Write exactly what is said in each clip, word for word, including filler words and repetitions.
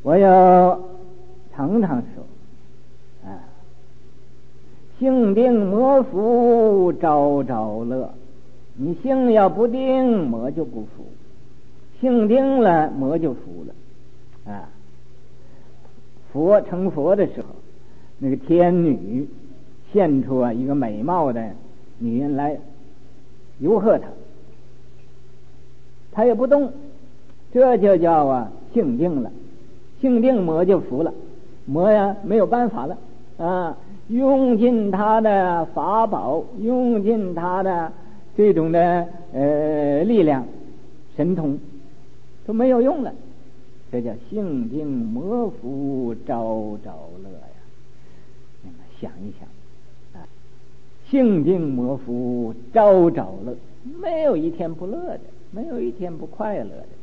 我要常常说啊，性定魔服，朝朝乐。你性要不定，魔就不服；性定了，魔就服了。啊，佛成佛的时候，那个天女现出啊一个美貌的女人来游贺他，他也不动，这就叫啊性定了。性定魔就服了，魔呀没有办法了啊，用尽他的法宝，用尽他的这种的呃力量神通都没有用了，这叫性定魔服，朝朝乐呀。那么想一想啊，性定魔服，朝朝乐，没有一天不乐的，没有一天不快乐的。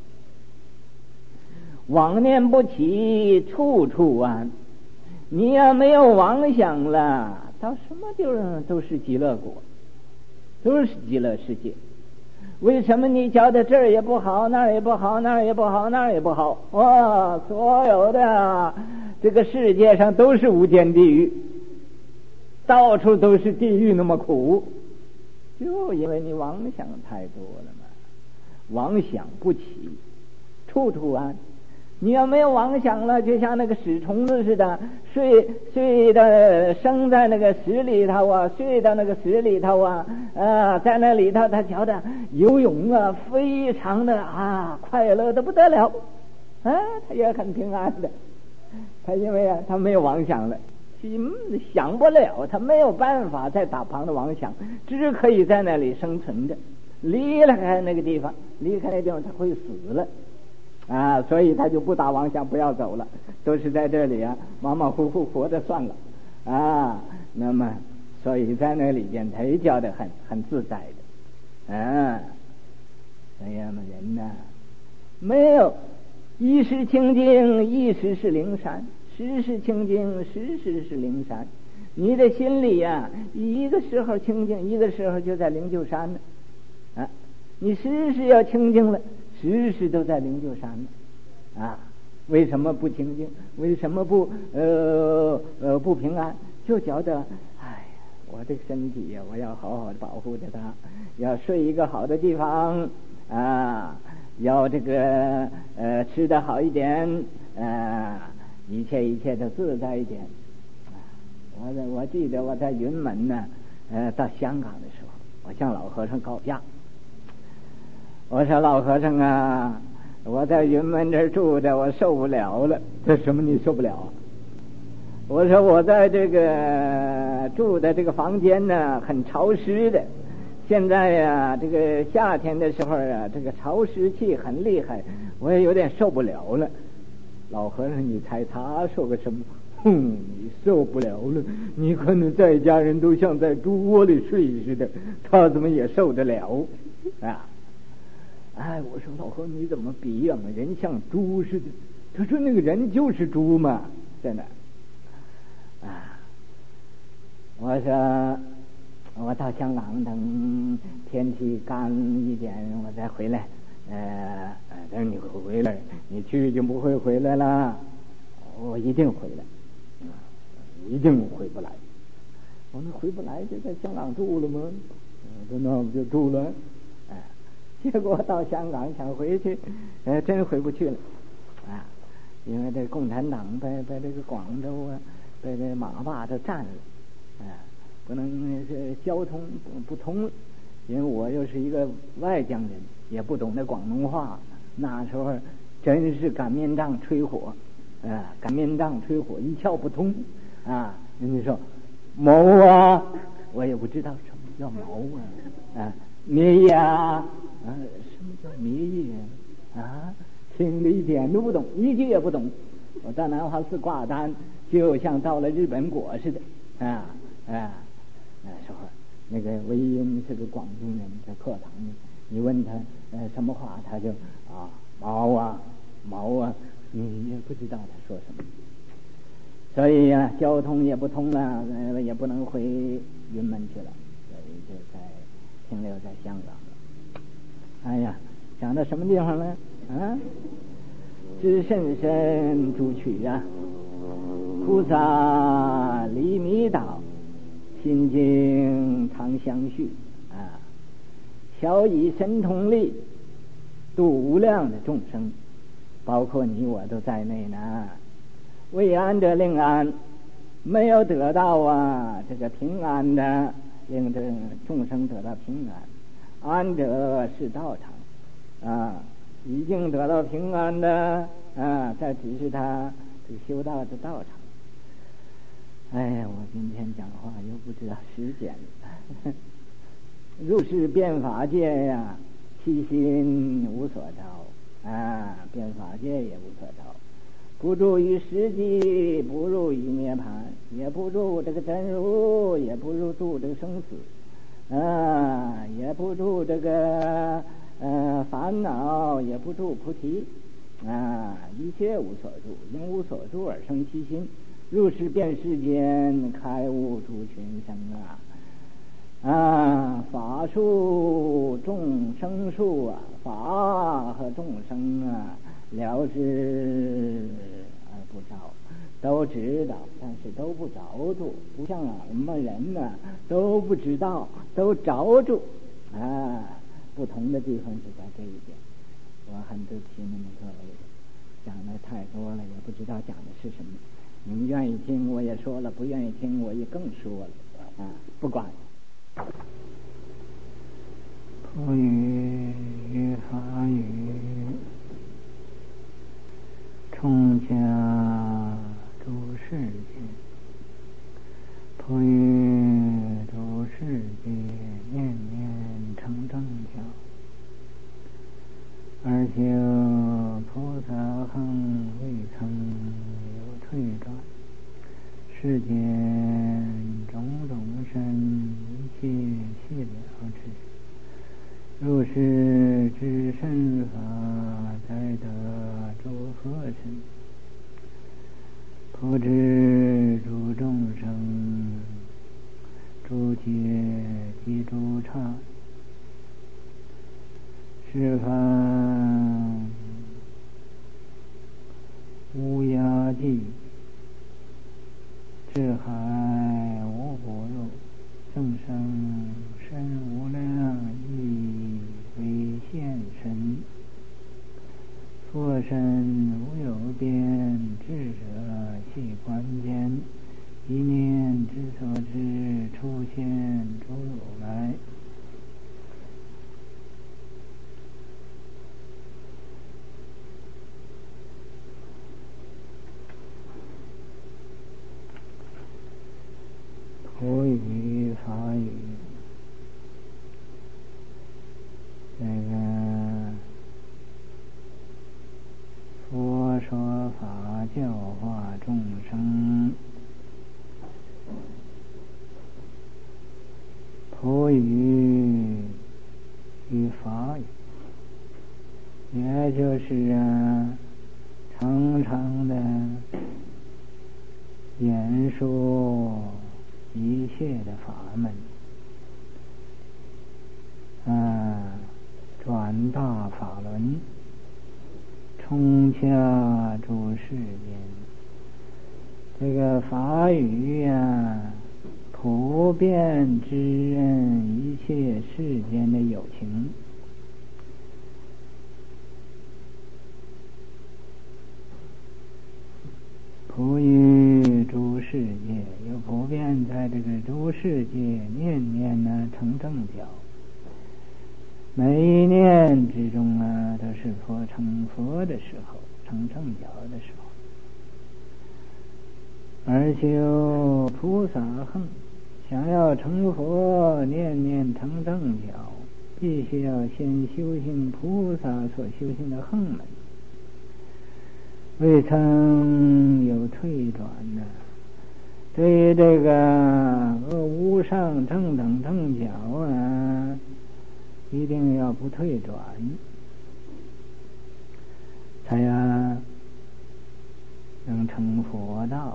妄念不起，处处安。你要没有妄想了，到什么地方都是极乐国，都是极乐世界。为什么你觉得这儿也不好，那儿也不好，那儿也不好，那儿也不好？哇，所有的这个世界上都是无间地狱，到处都是地狱那么苦，就因为你妄想太多了嘛。妄想不起，处处安。你要没有妄想了，就像那个屎虫子似的，睡睡的生在那个屎里头啊，睡到那个屎里头啊，啊，在那里头他觉得游泳啊，非常的啊快乐的不得了，啊，他也很平安的。他因为啊，他没有妄想了，想不了，他没有办法再打旁的妄想，只可以在那里生存着。离开那个地方，离开那个地方，他会死了。啊，所以他就不打妄想，不要走了，都是在这里啊，马马虎虎活着算了啊。那么，所以在那里边，他也觉得很很自在的啊。哎呀，人呐、啊，没有一时清净，一时是灵山；时时清净，时时是灵山。你的心里呀、啊，一个时候清净，一个时候就在灵鹫山呢。啊，你时时要清净了。时时都在灵鹫山呢，啊，为什么不清净？为什么不呃呃不平安？就觉得，哎，我这个身体呀，我要好好的保护着它，要睡一个好的地方啊，要这个呃吃得好一点，呃，一切一切的自在一点。我我记得我在云门呢，呃，到香港的时候，我向老和尚告假。我说老和尚啊，我在云门这儿住的，我受不了了。这什么你受不了啊？我说我在这个住的这个房间呢，很潮湿的。现在呀，这个夏天的时候啊，这个潮湿气很厉害，我也有点受不了了。老和尚，你猜他说个什么？哼，你受不了了，你可能在家人都像在猪窝里睡似的，他怎么也受得了啊？哎，我说老和你怎么比呀、啊？人像猪似的。他说那个人就是猪嘛，真的。啊，我说我到香港等天气干一点，我再回来。呃，等你回来，你去就不会回来了。我一定回来，一定回不来。我说回不来就在香港住了吗？我说那我就住了。结果到香港想回去，呃，真回不去了，啊，因为这共产党被被这个广州啊，被这马坝都占了，啊，不能是交通不通，因为我又是一个外疆人，也不懂得广东话，那时候真是擀面杖吹火，啊，擀面杖吹火一窍不通，啊，人家说毛啊，我也不知道什么叫毛啊，啊。灭业啊，啊，什么叫灭业啊？听得一点都不懂，一句也不懂。我到南华寺挂单，就像到了日本国似的啊啊！那时候那个韦英是个广东人，在课堂里，你问他呃什么话，他就啊毛啊毛啊，你也不知道他说什么。所以呀、啊，交通也不通了，呃，也不能回云门去了，所以就在。停留在香港了。哎呀，讲到什么地方呢？啊， 知甚深诸趣啊，菩萨离迷倒，心经常相续啊，小以神通力度无量的众生，包括你我都在内呢。为安者令安，没有得到啊这个平安的，令这众生得到平安。安者是道场啊，已经得到平安的啊，这只是他这个修道的道场。哎呀，我今天讲话又不知道时间了。入世变法界呀，其心无所着啊，变法界也无所着，不住于实际，不入于涅槃，也不入这个真如，也不入住这个生死啊，也不住这个呃烦恼，也不住菩提啊，一切无所住，因无所住而生其心。入世变世间，开悟诸群生啊啊！法术众生术啊，法和众生啊，了知而不着，都知道，但是都不着住，不像我们人呢、啊，都不知道，都着住啊。不同的地方是在这一点。我很对不起你们各位，讲的太多了，也不知道讲的是什么。你们愿意听我也说了，不愿意听我也更说了啊，不管。 普语与法语，充家诸世界，普语诸世界，念念成正教，而修菩萨行未曾有退转，世间种种身一切悉了知，入世之身法，再得诸佛身，普知诸众生，诸劫及诸刹，十方无涯际，智海无不入，众生身无量，亦为现身。佛身无有边，智者系观间，一念之所至，出现诸如来。普语法语，这个佛说法教化众生，普语与法语，也就是啊，常常的言说一切的法门啊，转大法轮，充洽诸世间。这个法语呀、啊，普遍知认一切世间的有情，普于诸世界，又普遍在这个诸世界念念呢成正觉，每一念之中啊都是佛成佛的时候，成正觉的时候。而修菩萨行，想要成佛，念念成正觉，必须要先修行菩萨所修行的行门，未曾有退转的。对于这个无上正等正觉啊，一定要不退转，才呀能成佛道。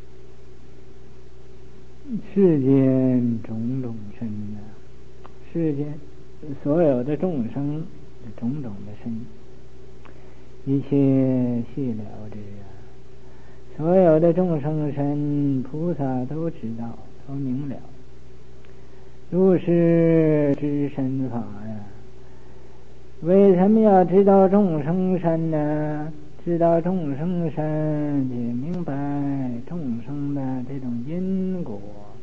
世间种种身啊，世间所有的众生的种种的身， 一切细了之啊，所有的众生神菩萨都知道，都明了。如是知身法呀，为什么要知道众生身呢？知道众生身，也明白众生的这种因果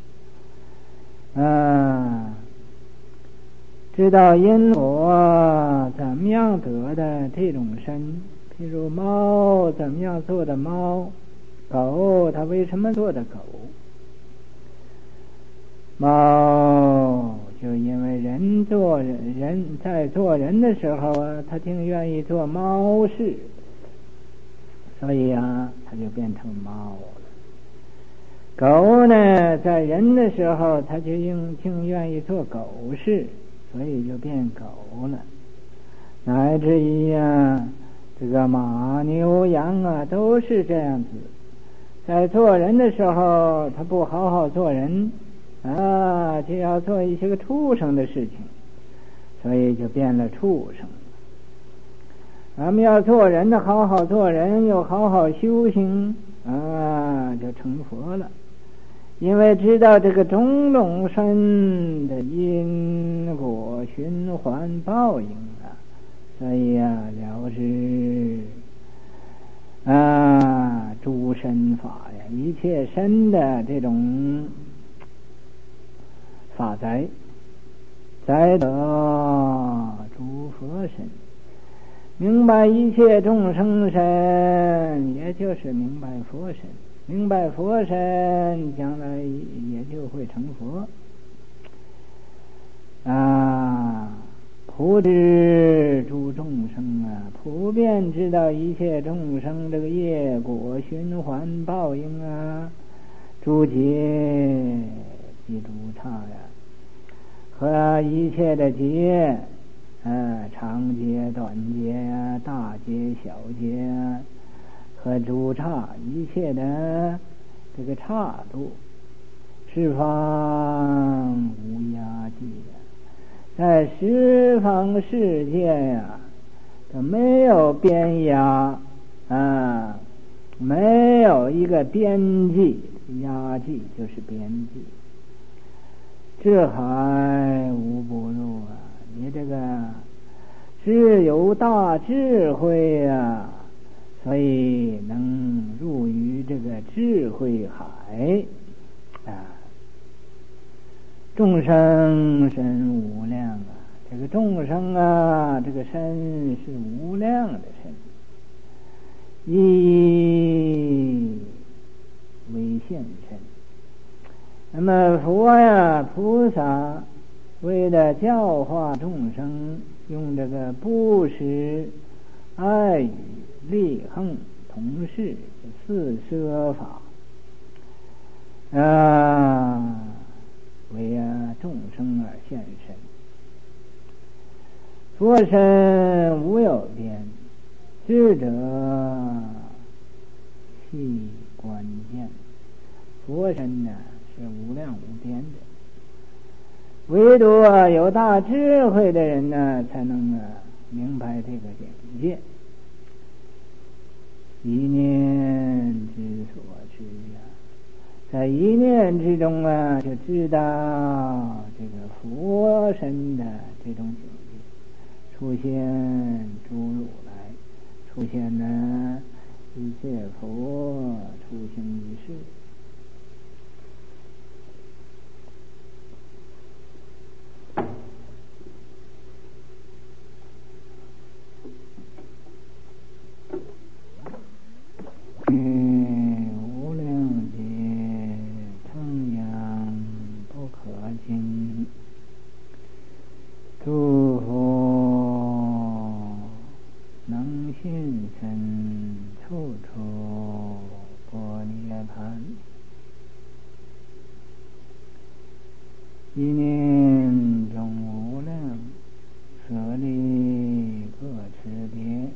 啊，知道因果怎么样得的这种身。譬如猫怎么样做的猫，狗它为什么做的狗？猫就因为人做人人在做人的时候啊，他挺愿意做猫事，所以啊，他就变成猫了。狗呢，在人的时候，他就应挺愿意做狗事，所以就变狗了。乃至于啊，这个马牛羊啊，都是这样子。在做人的时候，他不好好做人啊，就要做一些个畜生的事情，所以就变了畜生。咱们要做人的，好好做人，又好好修行啊，就成佛了。因为知道这个种种身的因果循环报应啊，所以啊，了知啊诸身法呀，一切身的这种法宅，宅得诸佛身。明白一切众生身，也就是明白佛身。明白佛身，将来也就会成佛啊！普知诸众生啊，普遍知道一切众生这个业果循环报应啊，诸劫及诸刹呀，和一切的劫，呃，长劫、短劫呀，大劫、小劫啊。和诸刹一切的这个刹度，十方无压计呀，在十方世界呀，都没有边压啊，没有一个边际，压计就是边际。智海无不入啊，你这个只有大智慧呀。所以能入于这个智慧海啊，众生身无量啊，这个众生啊，这个身是无量的身，一为现身。那么佛呀，菩萨为了教化众生，用这个布施、爱语、利恒、同事四摄法啊，为啊众生而现身。佛身无有边，智者悉观见。佛身呢是无量无边的，唯独有大智慧的人呢，才能啊明白这个境界。一念之所知啊，在一念之中啊，就知道这个佛身的这种境界，出现诸如来，出现呢一切佛出行一世。嗯，无量劫称扬不可尽，诸佛能现身，处处般涅盘。一念中无量舍利各持别，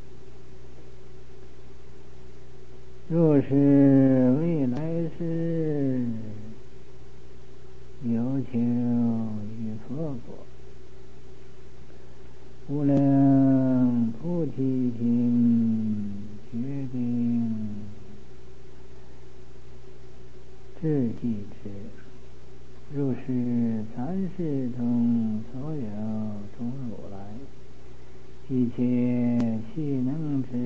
若是未来世有求于佛果，无量菩提心是即知，如是三世中所有诸如来，一切悉能知，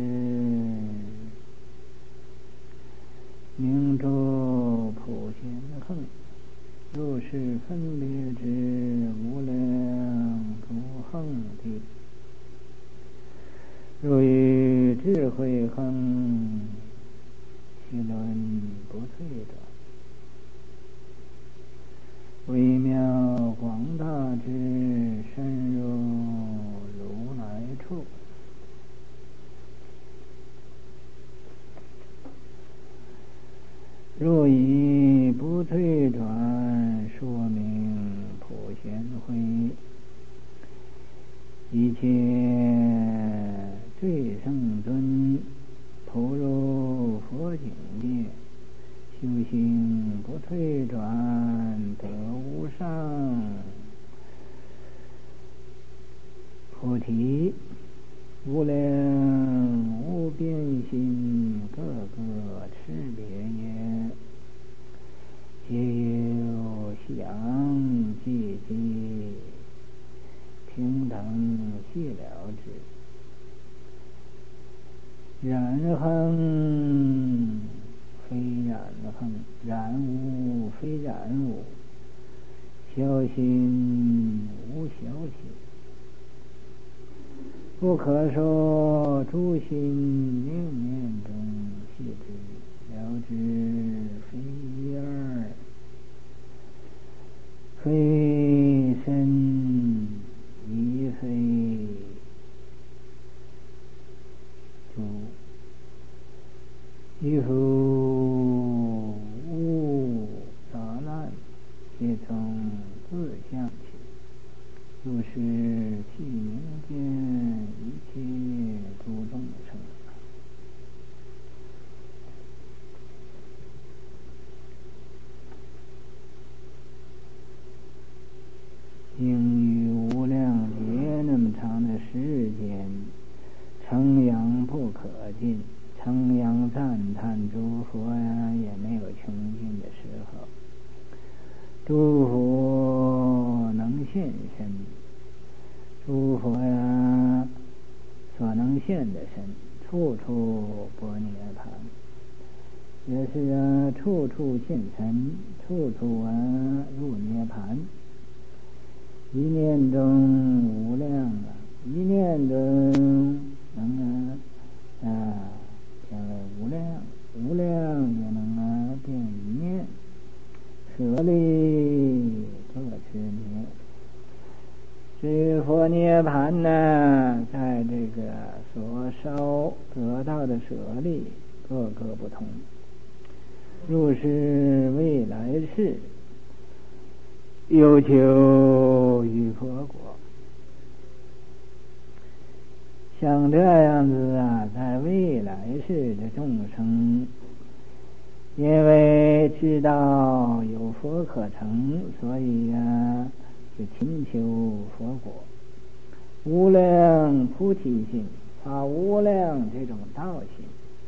明诸普贤行，如是分别之无量诸行地，如于智慧行，其轮不退转，微妙广大之深入如来处，若以不退转说明普贤慧，一切最圣尊普入佛境界，修行不退转得无上菩提，无量无边心，各个持别也，皆有相寂寂，平等细了之。然行非然行，然无非然无，小心无小心，不可说诸心念念中系之，了知非一二，非身亦非诸，亦复无杂乱，皆从自相起，如是悉明见一切诸众生。应于无量劫那么长的时间，称扬不可尽，称扬赞叹诸佛呀，也没有穷尽的时候。诸佛能现身，诸佛呀所能现的身，处处般涅盘，也是啊，处处现身，处处啊入涅盘。一念中无量啊，一念中能啊啊变为无量，无量也能啊变一念，舍利各持涅。至于佛涅盘呢，在这个所烧得到的舍利各个不同，如是未来世有求于佛国，像这样子啊，在未来世的众生，因为知道有佛可成，所以啊就勤求佛国，无量菩提心，发无量这种道心，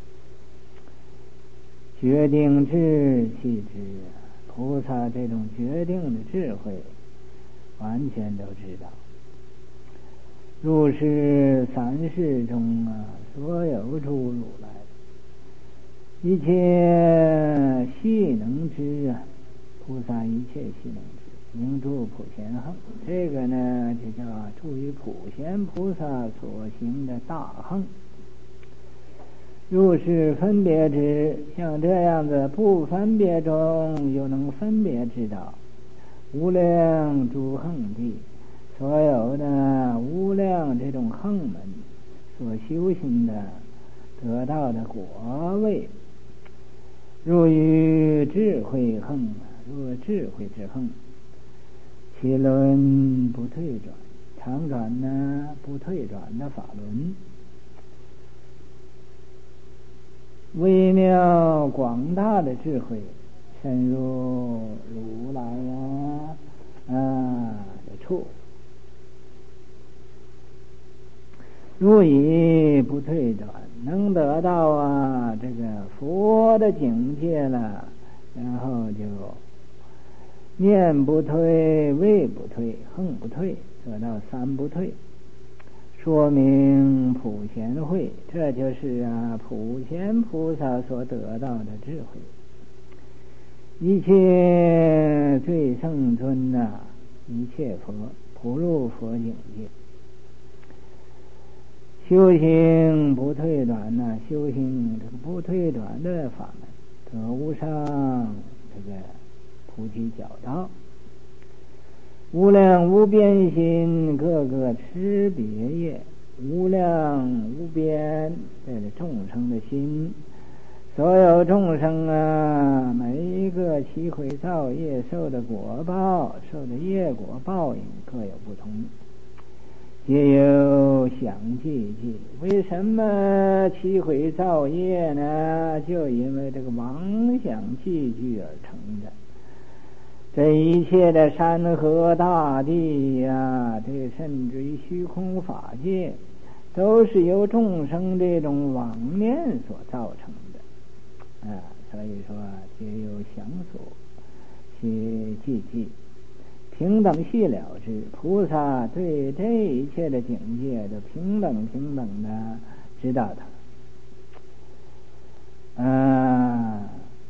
决定智气之啊，菩萨这种决定的智慧完全都知道。如是三世中啊，所有诸如来，一切悉能知啊，菩萨一切悉能知，明诸普贤行，这个呢就叫注于普贤菩萨所行的大行。如是分别之，像这样的不分别中又能分别知道无量诸行地，所有的无量这种行门所修行的得到的果位，如于智慧行，如智慧之行，其轮不退转，常转呢不退转的法轮，微妙广大的智慧，深入如来啊啊的处，如以不退转，能得到啊这个佛的境界了， 然后就念不退，位不退，横不退，得到三不退，说明普贤慧，这就是啊普贤菩萨所得到的智慧。一切最圣尊呐、啊，一切佛普入佛境界，修行不退转呐、啊，修行不退转的法门，得无上这个菩提教道，无量无边心，各个持别业，无量无边这个众生的心，所有众生啊，每一个七回造业受的果报，受的业果报应各有不同，皆有想寂寂。为什么七回造业呢？就因为这个妄想寂聚而成的。这一切的山河大地呀、啊，这甚至于虚空法界，都是由众生这种妄念所造成的啊。所以说皆有想所，皆寂寂，平等系了之。菩萨对这一切的境界都平等平等的知道它。啊，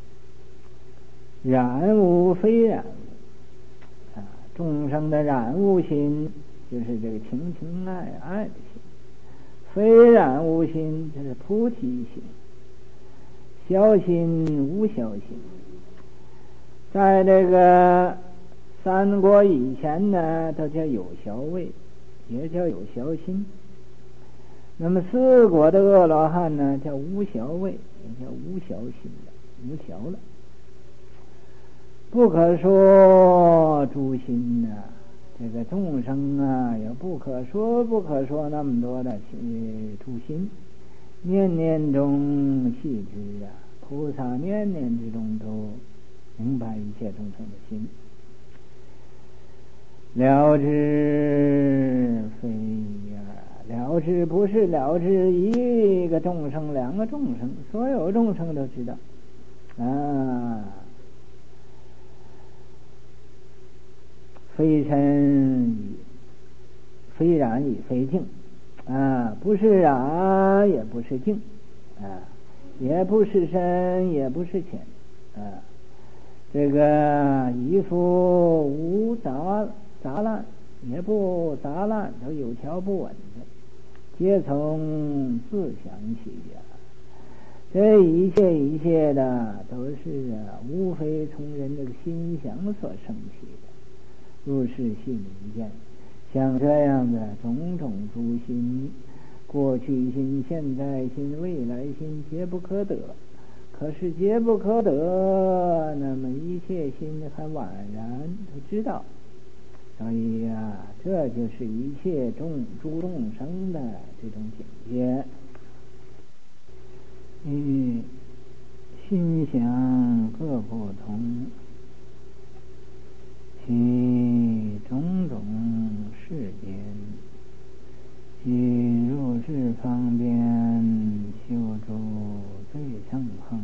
染污非染污啊，众生的染污心就是这个情情爱爱的心，非染污心就是菩提心，消心无消心。在这个三国以前呢，都叫有消味，也叫有消心。那么四国的阿罗汉呢，叫无消味，也叫无消心的，无消了。不可说诸心呐、啊，这个众生啊，也不可说不可说那么多的诸心，念念中细知啊，菩萨念念之中都明白一切众生的心。了知非呀，了知不是了知一个众生两个众生，所有众生都知道啊。非身非染亦非净啊，不是染也不是净啊，也不是深也不是浅啊，这个衣服无杂杂乱，也不杂乱，都有条不紊的，皆从自想起呀、啊。这一切一切的都是啊，无非从人这个心想所生起的。入世性明见，像这样的种种诸心，过去心、现在心、未来心，皆不可得。可是皆不可得，那么一切心还宛然都知道。所以啊，这就是一切众诸众生的这种境界。嗯，心想各不同，其种种世间，即入世方便修诸最胜行，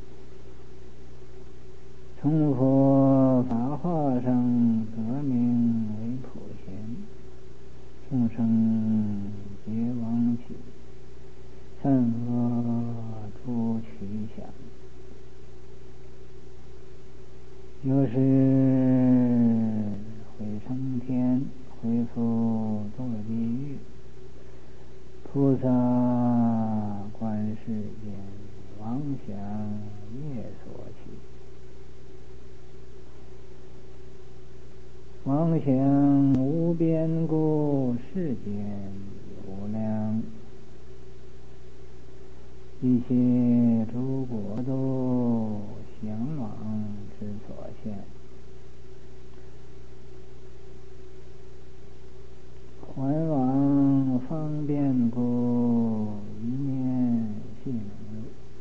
从佛法化上得名为普贤，众生皆往起，善恶诸取想，有时会升天，会复堕地狱。菩萨观世间妄想业所起，妄想无边故，世间无量，一切诸国度向往之所现，还往方便故，一念性入，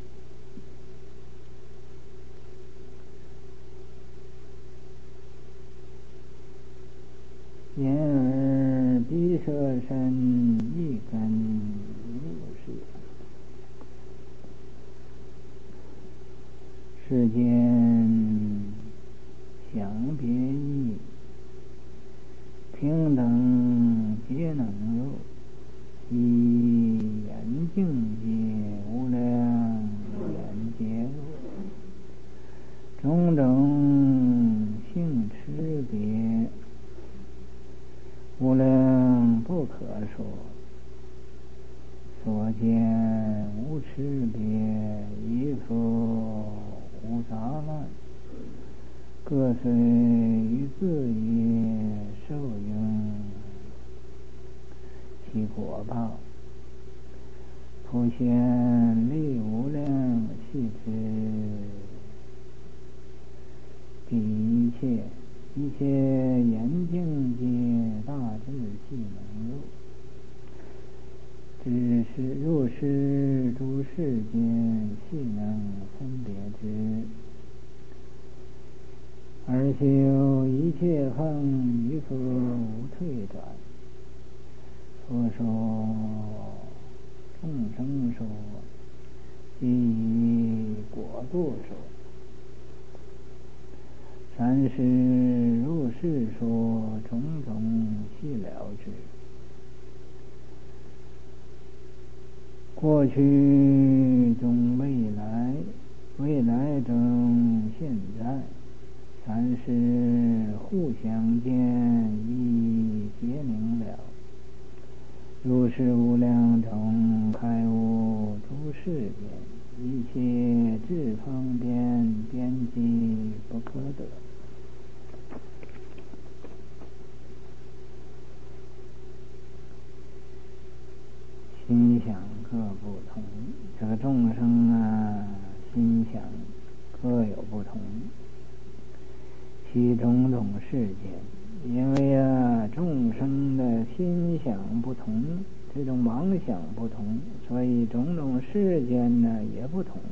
眼耳鼻舌身一根入世，世间种种性差别，无量不可说，所见无差别，亦复无杂乱，各随于自业受用其果报，普现力无量系之，彼一切一切言境界大智系能入，只是入世诸世间系能分别之，而修一切横于佛无退转。佛说众生说，即以果度说，三世入世说，种种细了之。过去中未来，未来中现在，三世互相见，亦皆明了。如是无量中开悟诸世间，一切智方便，边际不可得。心想各不同，这个众生啊，心想各有不同，其种种世间，因为啊众生的心想不同，这种妄想不同，所以种种世间呢也不同。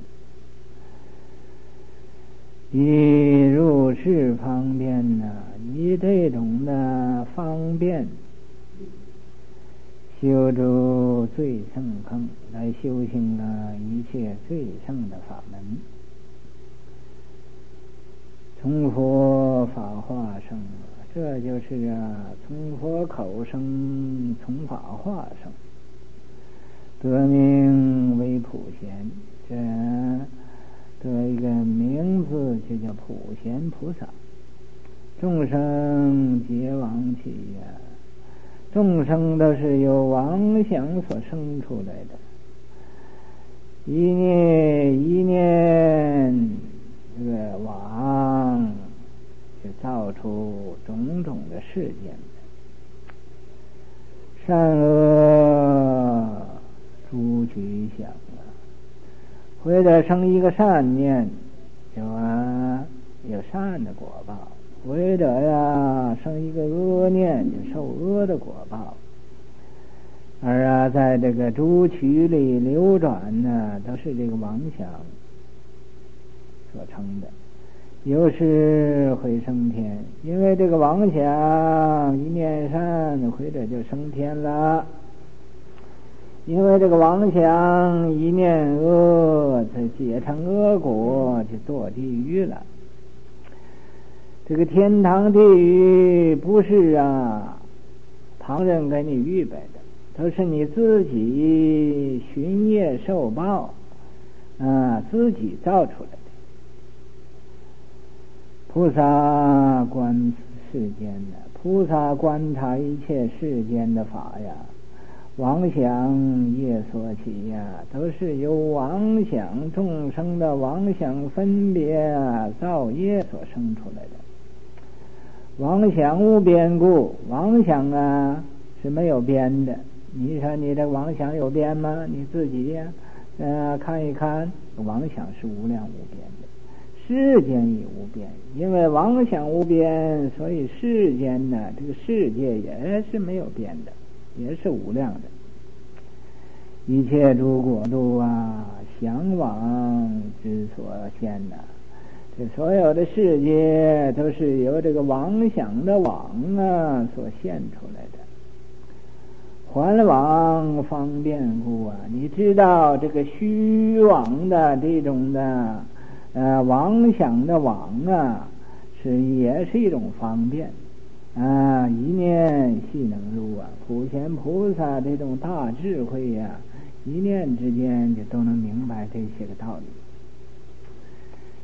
以入世方便呢，以这种的方便修诸最胜坑，来修行啊一切最胜的法门。从佛法化生，这就是啊从佛口生，从法化生，得名为普贤，这得一个名字就叫普贤菩萨。众生皆妄起呀，众生都是由妄想所生出来的，一念一念这个妄就造出种种的事件，善恶诸举想啊，或者生一个善念，有啊有善的果报，或者呀生一个恶念，就受恶的果报。而啊在这个诸趣里流转呢，都是这个妄想所成的。有时会升天，因为这个妄想一念善，或者就升天了；因为这个妄想一念恶，它结成恶果，就堕地狱了。这个天堂地狱不是啊旁人给你预备的，都是你自己寻业受报啊，自己造出来的。菩萨观世间的，菩萨观察一切世间的法呀，妄想业所起呀，都是由妄想众生的妄想分别啊造业所生出来的。妄想无边故，妄想啊是没有边的。你说你的妄想有边吗？你自己呀、呃、看一看，妄想是无量无边的。世间也无边，因为妄想无边，所以世间呢，这个世界也是没有边的，也是无量的。一切诸国度啊，向往之所现呐、啊，这所有的世界都是由这个妄想的网啊所现出来的。环网方便故啊，你知道这个虚妄的这种的。呃，妄想的妄啊，是也是一种方便啊，一念系能入啊，普贤菩萨这种大智慧呀、啊，一念之间就都能明白这些个道理。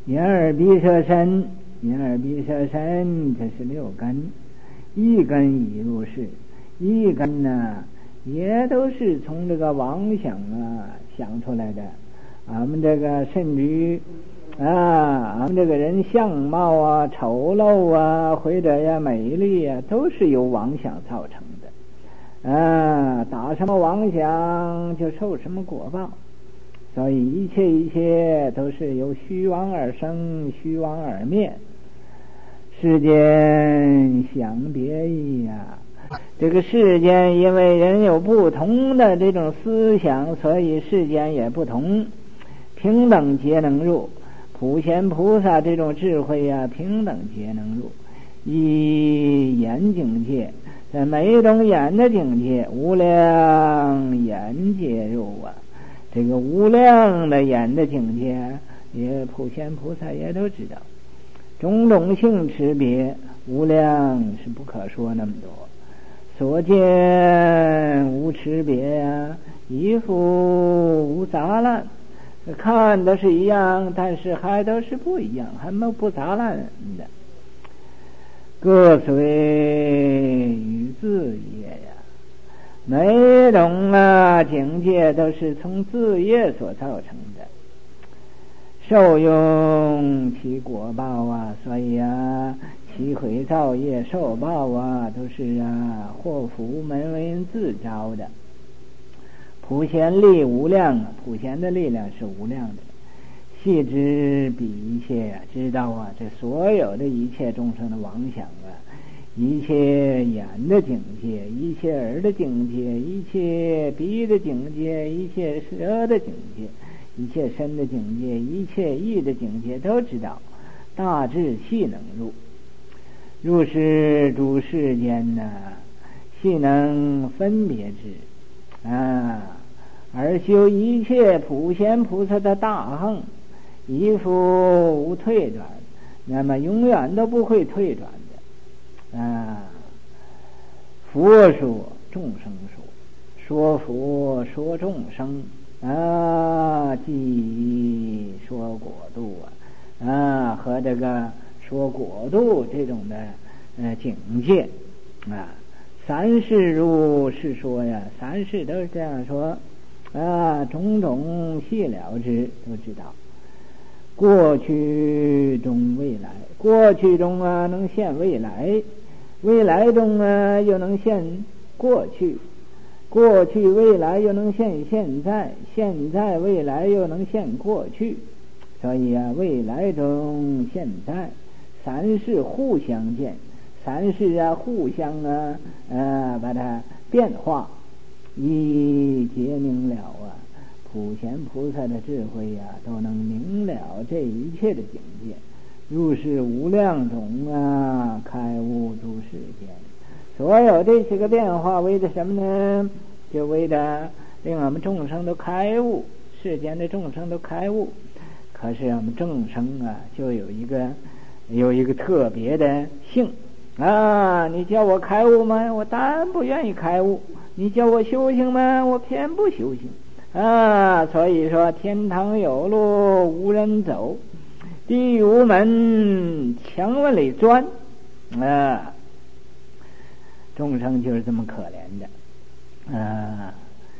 眼耳鼻舌身，眼耳鼻舌身，这是六根，一根已入世，一根呢也都是从这个妄想啊想出来的。俺们这个甚至于啊，俺们这个人相貌啊丑陋啊或者呀美丽啊，都是由妄想造成的啊，打什么妄想就受什么果报。所以一切一切都是由虚妄而生，虚妄而灭。世间想别异呀，这个世间因为人有不同的这种思想，所以世间也不同。平等皆能入，普贤菩萨这种智慧呀、啊，平等皆能入。一眼境界，在每一种眼的境界，无量眼皆入啊。这个无量的眼的境界，也普贤菩萨也都知道。种种性持别，无量是不可说那么多。所见无持别呀，一复无杂乱。看的是一样，但是还都是不一样，还没不杂乱的。各随与自业呀，每种啊境界都是从自业所造成的，受用其果报啊，所以啊，其毁造业受报啊，都是啊祸福门为人自招的。普贤力无量啊，普贤的力量是无量的。细知彼一切啊，知道啊，这所有的一切众生的妄想啊，一切眼的境界，一切耳的境界，一切鼻的境界，一切舌的境界，一切身的境界，一切意的境界都知道，大智细能入。入是诸世间呢，细能分别之啊，而修一切普贤菩萨的大行，一复无退转，那么永远都不会退转的啊。佛说众生说，说佛说众生啊，即说果度啊啊，和这个说果度这种的呃境界啊。三世如是说呀，三世都是这样说啊，种种细了之，都知道。过去中未来，过去中啊能现未来，未来中啊又能现过去，过去未来又能现现在，现在未来又能现过去。所以啊，未来中现在三世互相见，三世啊互相啊呃把它变化，一皆明了啊。普贤菩萨的智慧呀、啊，都能明了这一切的境界，入世无量种啊，开悟诸世间。所有这些个变化，为的什么呢？就为的令我们众生都开悟，世间的众生都开悟。可是我们众生啊，就有一个有一个特别的性啊，你叫我开悟吗？我当然不愿意开悟。你叫我修行吗？我偏不修行。啊，所以说天堂有路无人走，地狱无门墙往里钻啊，众生就是这么可怜的啊。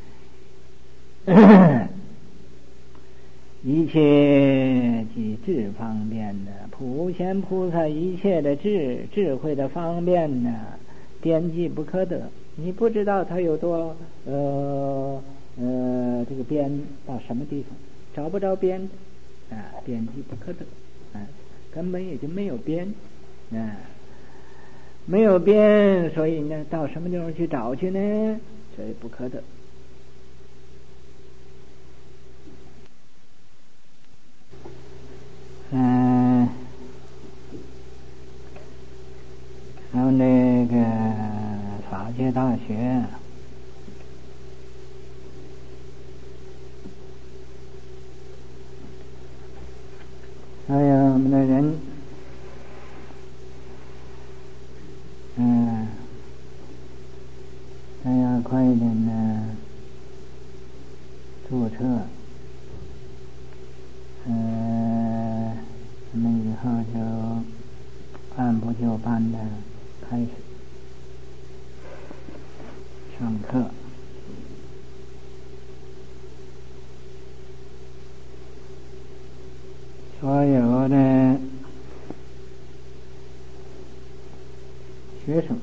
一切即智方便的普贤菩萨，一切的智智慧的方便呢，边际不可得。你不知道它有多呃呃，这个边到什么地方，找不着边的啊，边际不可得啊，根本也就没有边啊，没有边，所以呢，到什么地方去找去呢？所以不可得。嗯、呃，还有那个法界大学。还有我们的人，嗯，还要快一点的注册，呃， 开始上课。所有的学生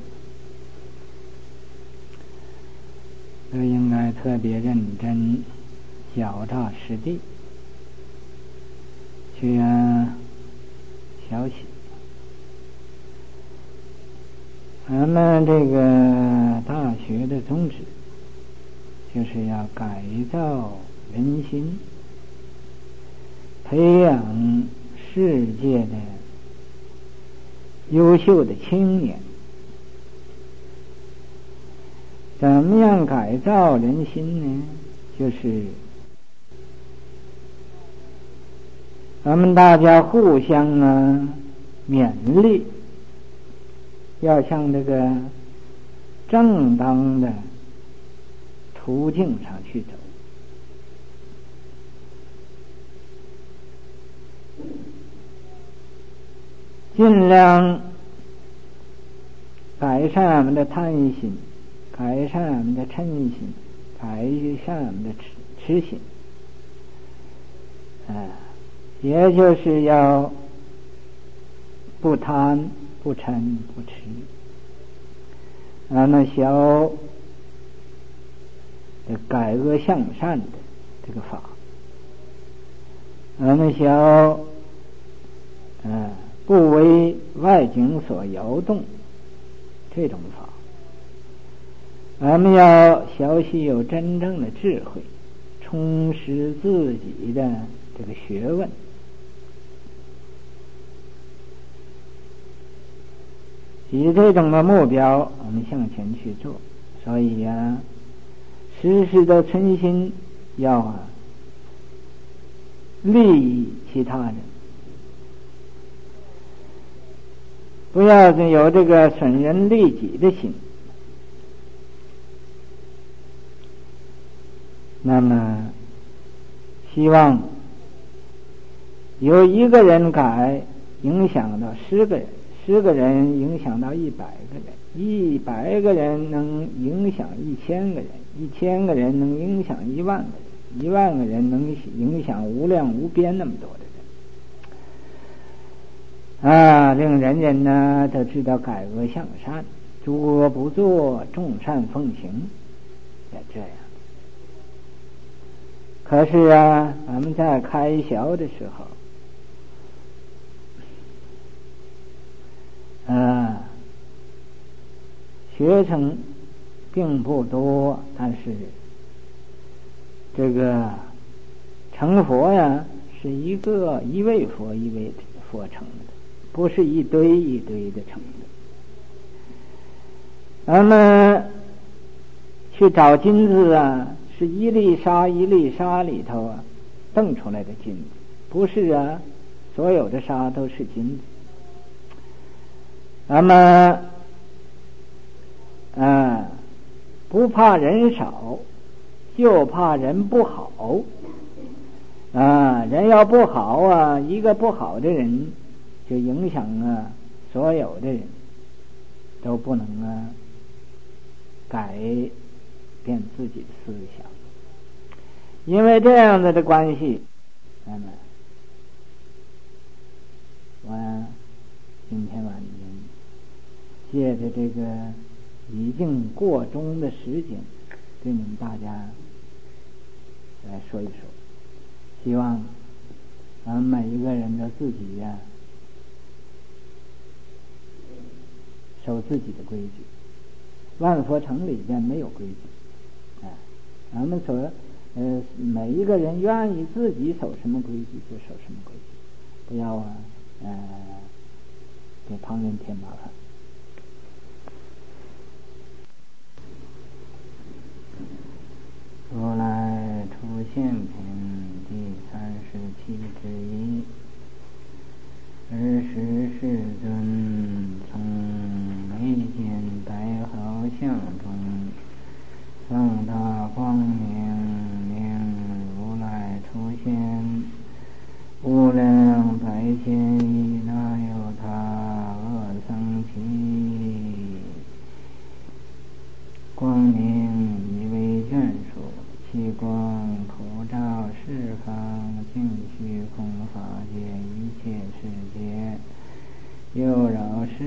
都应该特别认真、脚踏实地去学习。咱们这个大学的宗旨就是要改造人心，培养世界的优秀的青年。怎么样改造人心呢？就是咱们大家互相啊勉励，要向这个正当的途径上去走。尽量改善我们的贪心，改善我们的嗔心，改善我们的痴痴心，啊，也就是要不贪不嗔不痴。咱们学改恶向善的这个法，咱们学嗯不为外境所摇动这种法，咱们要学习有真正的智慧，充实自己的这个学问。以这种的目标我们向前去做。所以啊，时时的存心要啊利益其他人，不要有这个损人利己的心。那么希望有一个人改，影响到十个人，十个人影响到一百个人，一百个人能影响一千个人，一千个人能影响一万个人，一万个人能影响无量无边那么多的人啊！令人人呢都知道改恶向善，诸恶不作，众善奉行，也这样。可是啊，咱们在开学的时候啊，学生并不多，但是这个成佛呀，是一个一位佛一位佛成的，不是一堆一堆的成的。咱们去找金子啊，是一粒沙一粒沙里头啊瞪出来的金子，不是啊所有的沙都是金子。咱们啊不怕人少，就怕人不好啊！人要不好啊，一个不好的人就影响啊所有的人，都不能啊改变自己的思想。因为这样子的关系，那么我今天晚上借着这个已经过中的时间，对你们大家来说一说，希望咱们每一个人都自己呀、啊、守自己的规矩。万佛城里边没有规矩啊，咱们所呃每一个人愿意自己守什么规矩就守什么规矩，不要啊呃给旁人添麻烦。如来出现品第三十七之一。尔时世尊从眉间白毫相中放大光明，令如来出现，无量百千亿那由他恶僧祇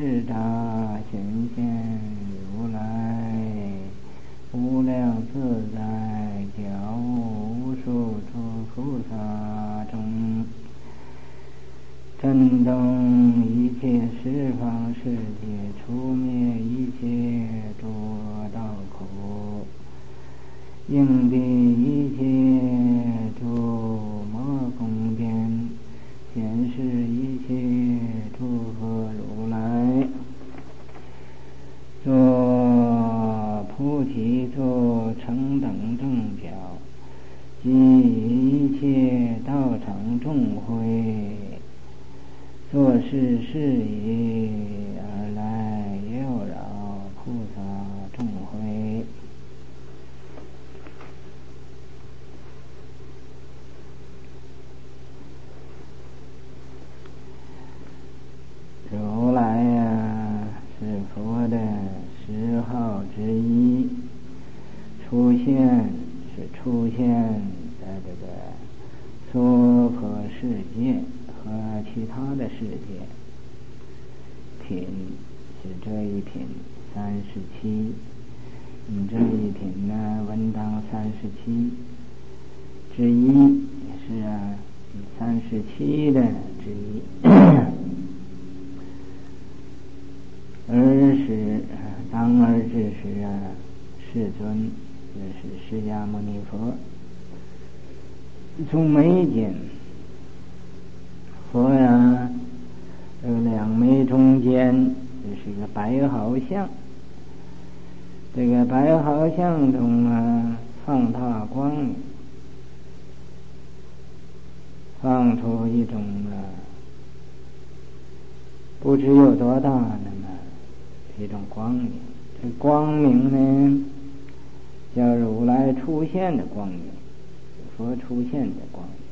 是大显现如来无量自在教无数诸菩萨中，震动一切十方世界，除灭一切诸道苦，应地一切诸魔宫殿，显示一切诸佛如来，作菩提作成等正觉，即一切道场众会，作是事宜而来诱扰菩萨众会。如来呀，是佛的十号之一，出现是出现在这个娑婆世界和其他的世界。品是这一品三十七，嗯，这一品呢，文当三十七之一，也是啊，三十七的之一。而时当而之时啊，世尊就是释迦牟尼佛，从眉间，佛呀，这个两眉中间就是一个白毫相，这个白毫相中啊，放大光明，放出一种啊，不知有多大那么一种光明。这光明呢，叫如来出现的光明，佛出现的光明，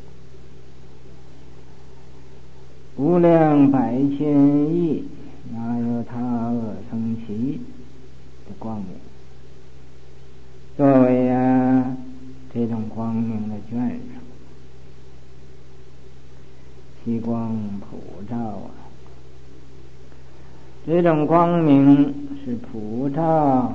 无量百千亿那由他阿僧祇的光明，作为啊这种光明的眷属，其光普照啊，这种光明是普照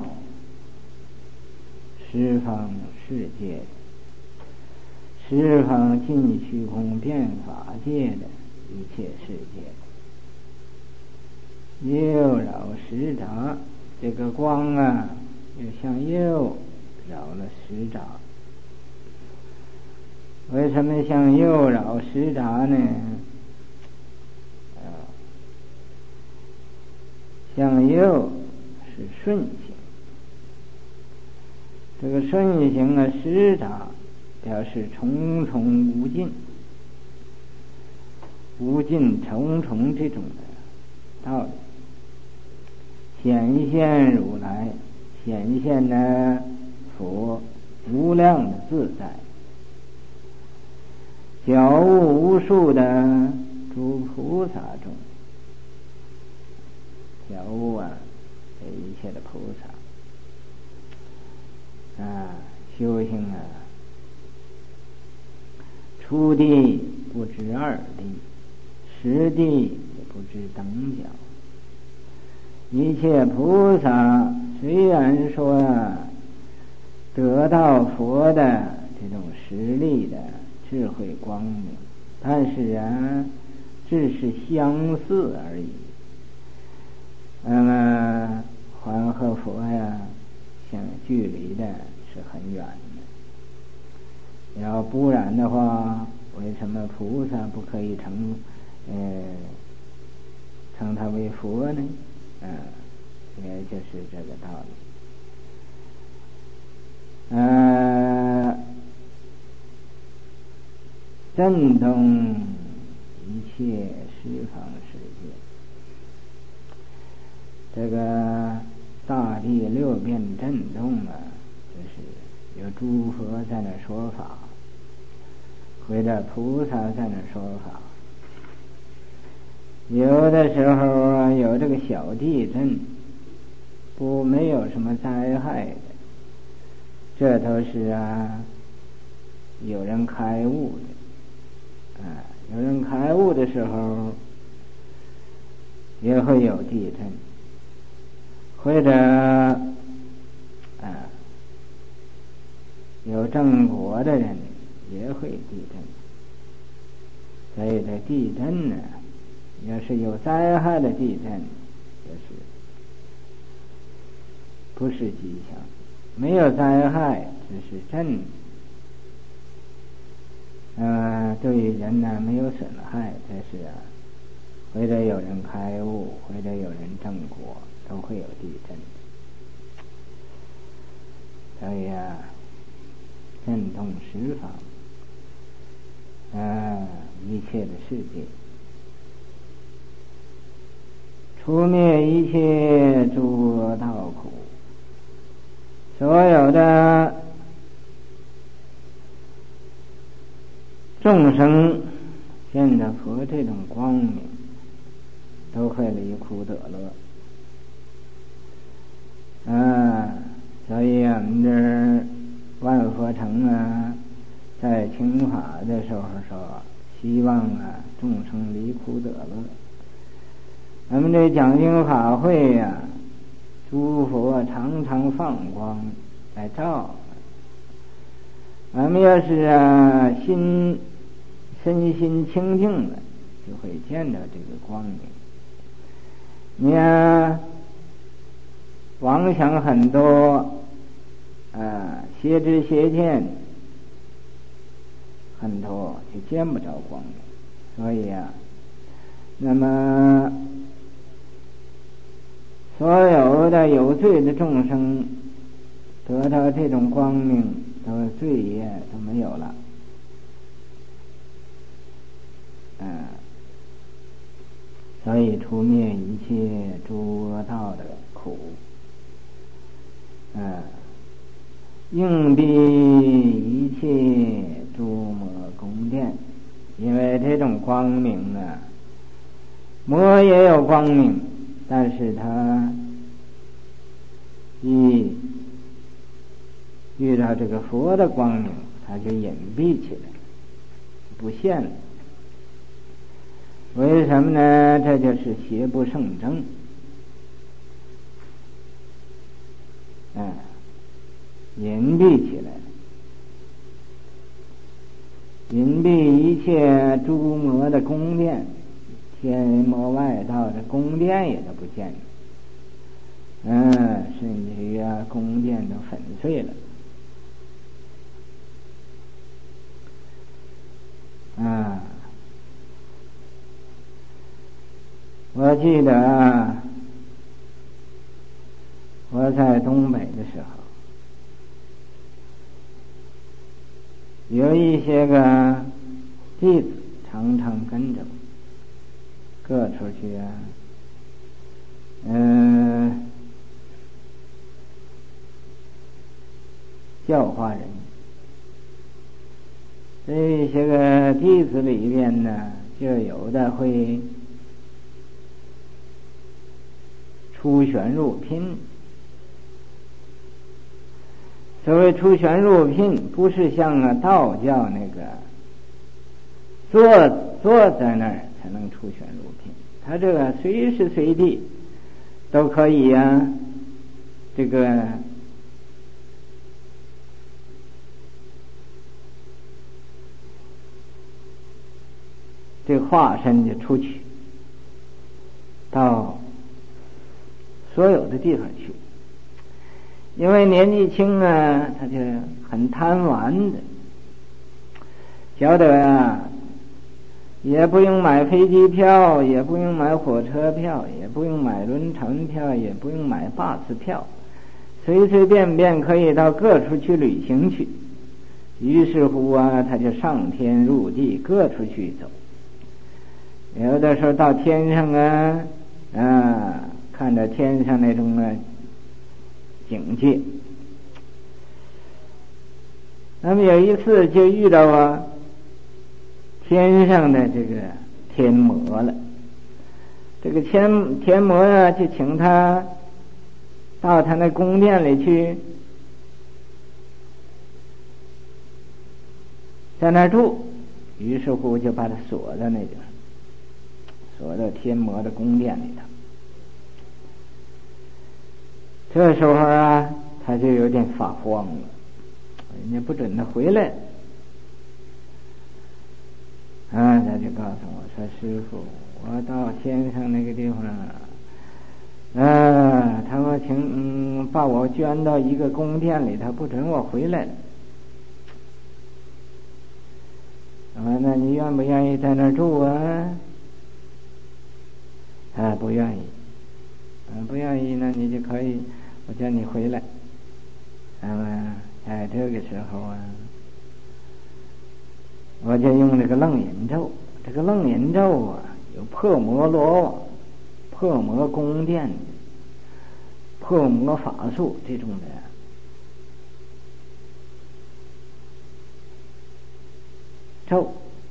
十方世界，十方尽虚空遍法界的一切世界，诱扰十匝，这个光啊，又像诱扰了十匝。为什么像诱扰十匝呢？啊，像诱是顺行，这个顺行啊，十匝表示重重无尽，无尽重重这种的道理，显现如来，显现呢佛无量的自在，教悟无数的诸菩萨中，教悟啊这一切的菩萨啊，修行啊，初地不知二地，十地也不知等角。一切菩萨虽然说啊，得到佛的这种实力的智慧光明，但是啊，只是相似而已。那么还和佛呀，相距离的是很远的。要不然的话，为什么菩萨不可以成呃称他为佛呢？啊，也就是这个道理。呃，震动一切十方世界，这个大地六遍震动啊，就是有诸佛在那说法，或者菩萨在那说法。有的时候啊，有这个小地震，不没有什么灾害的，这都是啊有人开悟的啊，有人开悟的时候， 也会有地震，或者啊有正果的人也会地震。所以这地震呢，要是有灾害的地震，就是不是吉祥；没有灾害，只是震。呃，对于人呢没有损害，但是啊，或者有人开悟，或者有人正果，都会有地震。所以啊，震动十方，呃，一切的世界，除灭一切诸恶道苦，所有的众生见着佛这种光明，都会离苦得乐。啊，所以我们这儿万佛城啊，在请法的时候说，希望啊众生离苦得乐。咱们这讲经法会呀、啊，诸佛常常放光来照。咱们要是啊心身心清净了，就会见到这个光明。你啊妄想很多，啊邪知邪见很多，就见不着光明。所以啊，那么所有的有罪的众生得到这种光明，都罪业都没有了。嗯，所以除灭一切诸恶道的苦，嗯，应避一切诸魔宫殿。因为这种光明啊，魔也有光明，但是他一遇到这个佛的光明，他就隐蔽起来，不现了。为什么呢？这就是邪不胜正。嗯，隐蔽起来，隐蔽一切诸魔的宫殿，天魔外道的宫殿也都不见了。嗯，甚至于啊，宫殿都粉碎了。啊，我记得啊，我在东北的时候，有一些个弟子常常跟着我，各处去啊，嗯、呃，教化人。这些个弟子里边呢，就有的会出玄入聘。所谓出玄入聘，不是像啊道教那个坐坐在那儿才能出玄入聘，他这个随时随地都可以啊，这个这个化身就出去到所有的地方去。因为年纪轻啊，他就很贪玩的，觉得啊，也不用买飞机票，也不用买火车票，也不用买轮船票，也不用买巴士票，随随便便可以到各处去旅行去。于是乎啊，他就上天入地，各处去走。有的时候到天上啊，啊，看着天上那种啊境界。那么有一次就遇到啊天上的这个天魔了。这个天天魔啊，就请他到他那宫殿里去，在那儿住。于是乎就把他锁在那地方， 锁到天魔的宫殿里头。这时候啊，他就有点发慌了，人家不准他回来。啊，他就告诉我说：“师傅，我到先生那个地方，啊，他说请、嗯、把我捐到一个宫殿里，他不准我回来。啊，那你愿不愿意在那儿住啊？”啊，不愿意。啊，不愿意，那你就可以，我叫你回来。那么在这个时候啊，我就用这个楞严咒。这个楞严咒啊，有破魔罗网、破魔宫殿、破魔法术这种的咒。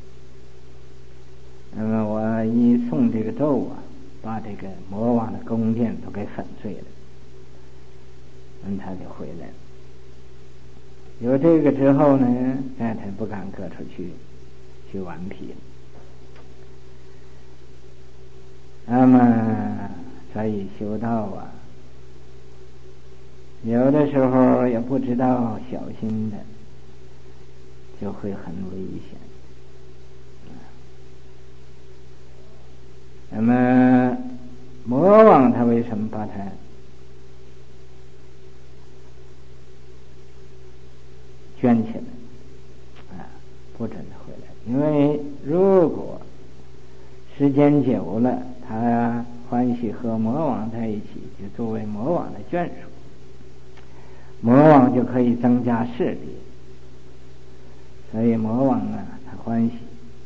那么我一诵这个咒啊，把这个魔王的宫殿都给粉碎了，嗯，他就回来了。有这个之后呢，哎，他不敢搁出去去顽皮了。那么所以修道啊，有的时候也不知道小心的，就会很危险。那么魔王他为什么把他圈起来啊，不准他回来？因为如果时间久了，他欢喜和魔王在一起，就作为魔王的眷属，魔王就可以增加势力。所以魔王啊，他欢喜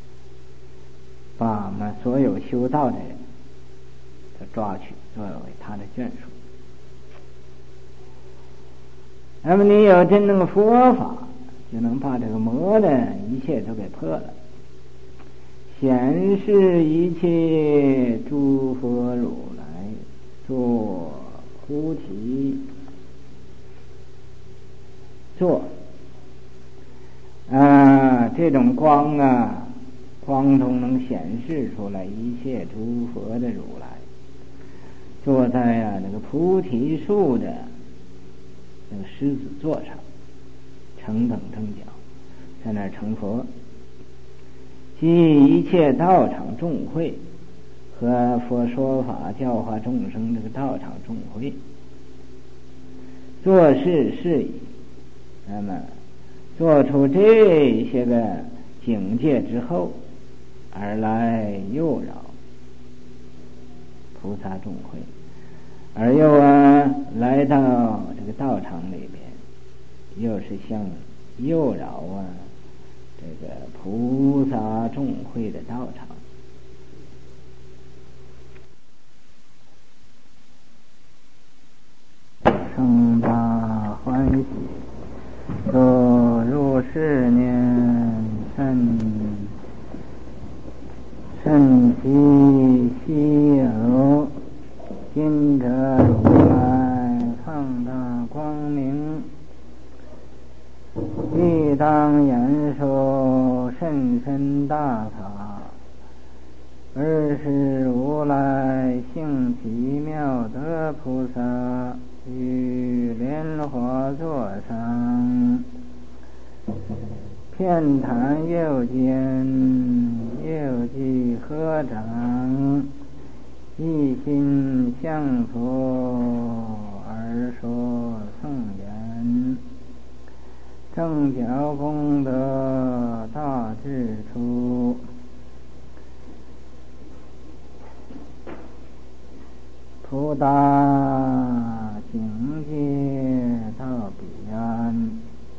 把我们所有修道的人都抓去作为他的眷属。那么你有真正的佛法，就能把这个魔的一切都给破了。显示一切诸佛如来做菩提做啊，这种光啊，光中能显示出来一切诸佛的如来，坐在啊那个菩提树的那个狮子座上，成等正角，在那儿成佛。即一切道场众会和佛说法教化众生这个道场众会，做事是以，那么做出这些个境界之后，而来诱扰菩萨众会，而又啊来到这个道场里边，又是像诱扰啊这个菩萨众会的道场。生大欢喜，若入世年甚甚喜稀有，今者如来放大光明，必当言说甚深大法，而是如来性奇妙德菩萨于莲华座上，遍坛右肩右髻合掌，一心向佛而说颂言，正觉功德大智出，普达境界到彼岸，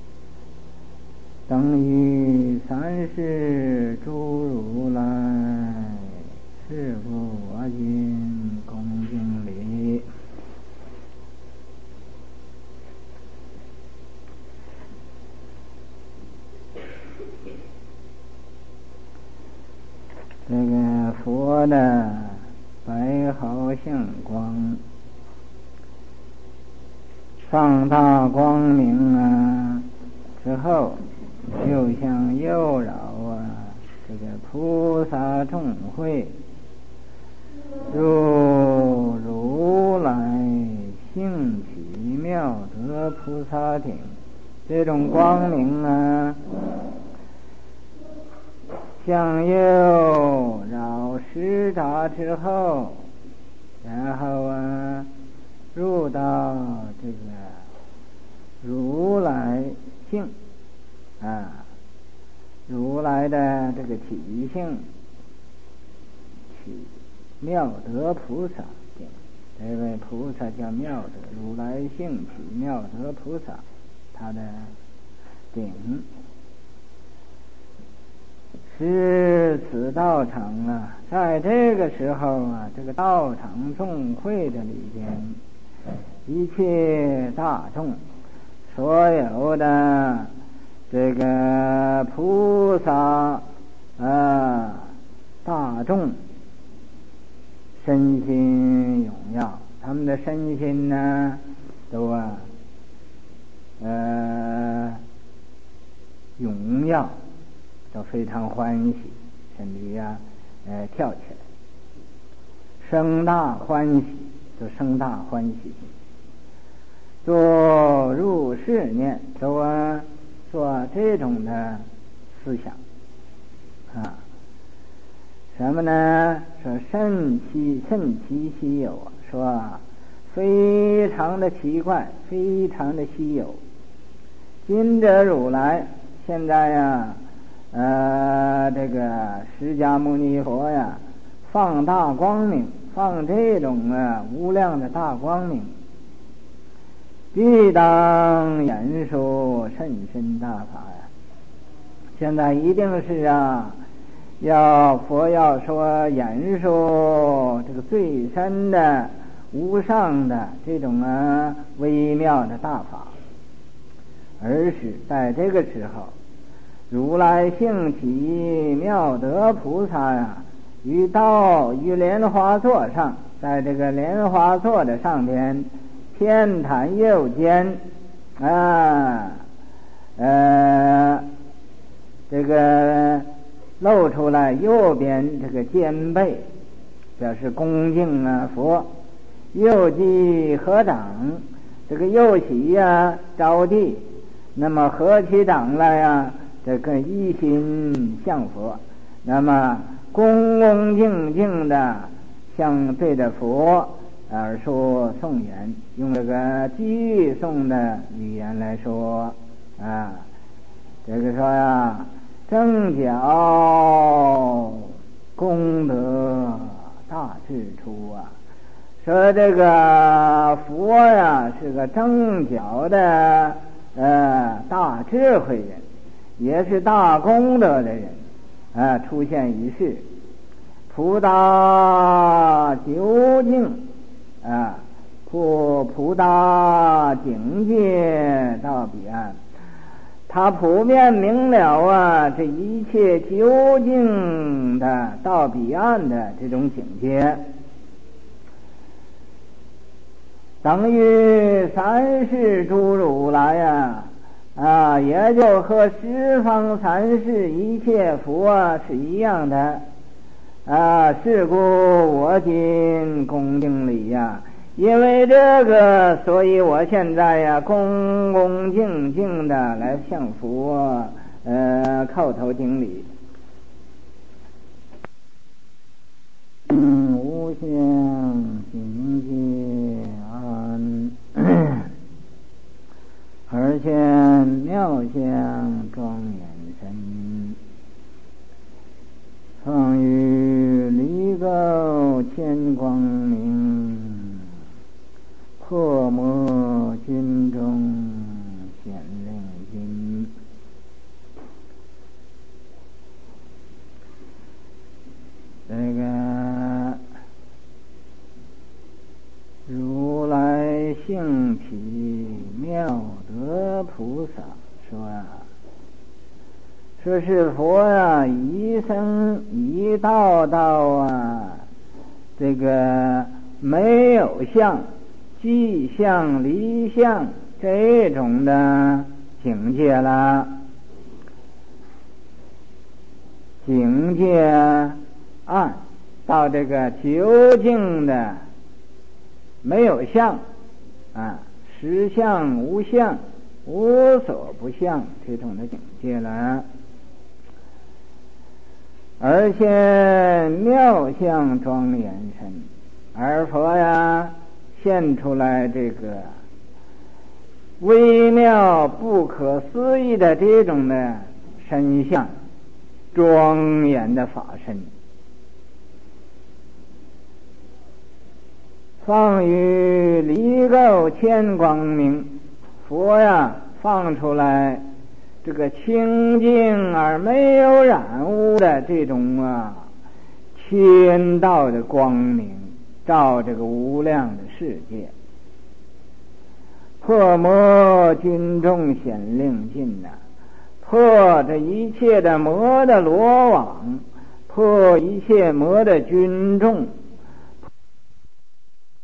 等于三世诸如来，是故我今恭敬礼。这个佛的白毫相光，放大光明啊之后，又像诱扰啊这个菩萨众会， 如如来性起妙德菩萨顶，这种光明啊，向右绕十匝之后，然后啊入到这个如来性啊，如来的这个体性起妙德菩萨顶，这位菩萨叫妙德，如来性起妙德菩萨，他的顶是此道场啊，在这个时候啊，这个道场众会的里边，一切大众，所有的这个菩萨啊大众，身心荣耀，他们的身心呢都啊呃荣耀，都非常欢喜，身体呀呃跳起来，生大欢喜，就生大欢喜，做入世念，都啊做这种的思想啊。什么呢？说甚奇甚奇稀有啊，说非常的奇怪，非常的稀有。今者如来现在呀，呃，这个释迦牟尼佛呀，放大光明，放这种啊无量的大光明，必当演说甚深大法呀。现在一定是啊。要佛要说演说这个最深的无上的这种啊微妙的大法，而是在这个时候，如来性起妙德菩萨呀，于道于莲花座上，在这个莲花座的上边，偏袒右肩啊，呃，这个。露出来右边这个肩背，表示恭敬啊佛。右击合掌，这个右膝呀着地，那么合起掌来呀，这个一心向佛，那么恭恭敬敬的向对着佛而说颂言，用这个偈颂的语言来说啊，这个说呀。正觉功德大智出啊，说这个佛呀是个正觉的呃大智慧人，也是大功德的人啊，出现于世，普达究竟啊，普普达境界到彼岸。他普遍明了啊，这一切究竟的到彼岸的这种境界，等于三世诸如来呀啊，也就和十方三世一切佛啊是一样的啊。是故我今恭敬礼呀。因为这个，所以我现在呀，恭恭敬敬的来向佛呃叩头顶礼。嗯，无相境界安，而见妙相庄严身，放于离垢千光明。破魔军中显令君，这个如来性体妙德菩萨说啊，说是佛啊，一生一道道啊，这个没有相。即相离相这种的境界了，境界暗到这个究竟的没有相啊，实相无相，无所不相这种的境界了。而现妙相庄严身，而佛呀现出来这个微妙不可思议的这种的身相，庄严的法身，放于离垢千光明。佛呀放出来这个清净而没有染污的这种啊天道的光明，照这个无量的世界，破魔军众显令尽呐、啊，破这一切的魔的罗网，破一切魔的军众